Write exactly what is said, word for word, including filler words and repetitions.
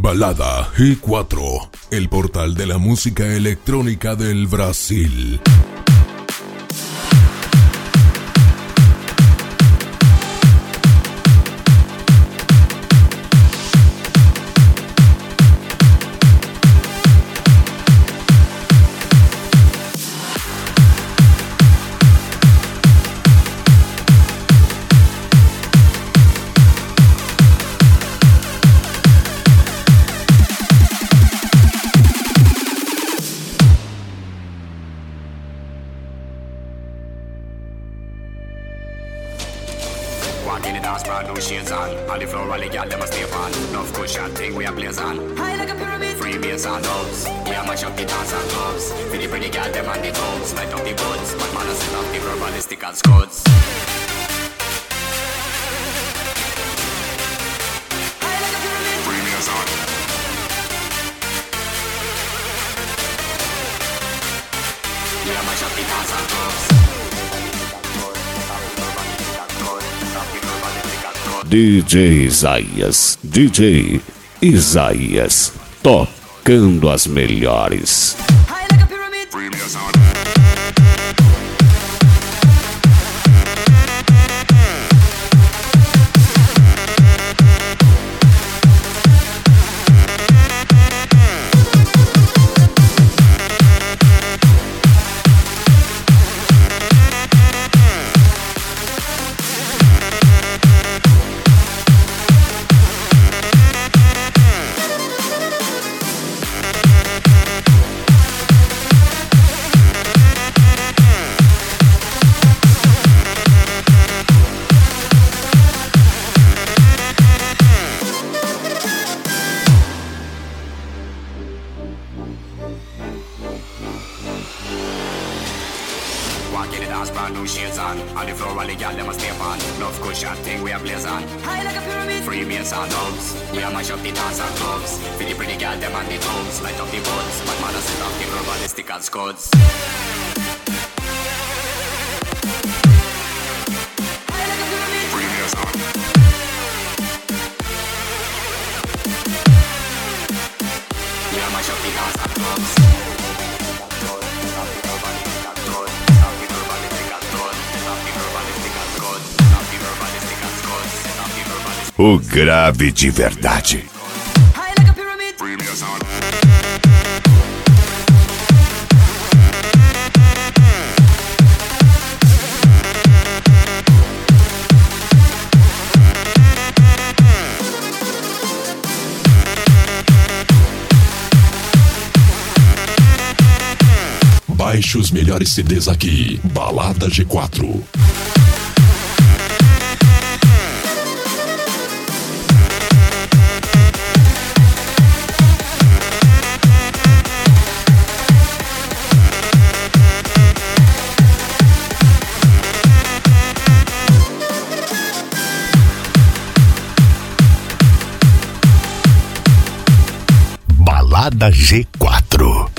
Balada G cuatro, el portal de la música electrónica del Brasil. Walk in the dance, brand new shades on. On the floor, all the girl them a stay on. Enough cushion thing we a blaze on. High like a pyramid. Free bass and dubs. We a mash up the dance and clubs. For the pretty girl them on the toes. Light up the buds. But man a set off the verbalistic and scuds. High like a pyramid. Free bass on. We a mash up the dance and clubs. D J Isaías, D J Isaías, tocando as melhores. Walk in the dance, brand new shades on. On the floor, all the girl them a stay on. Enough cushion thing we a blaze on. High like a pyramid. Free bass and dubs. We a mash up the dance and clubs. For the pretty girl them on the toes. Light up the buds. But man a set off the verbalistic and scuds. High like a pyramid. Free bass on. We a mash up the dance and clubs. O grave de verdade. Baixe os melhores C Ds aqui. Balada G quatro. Balada G quatro.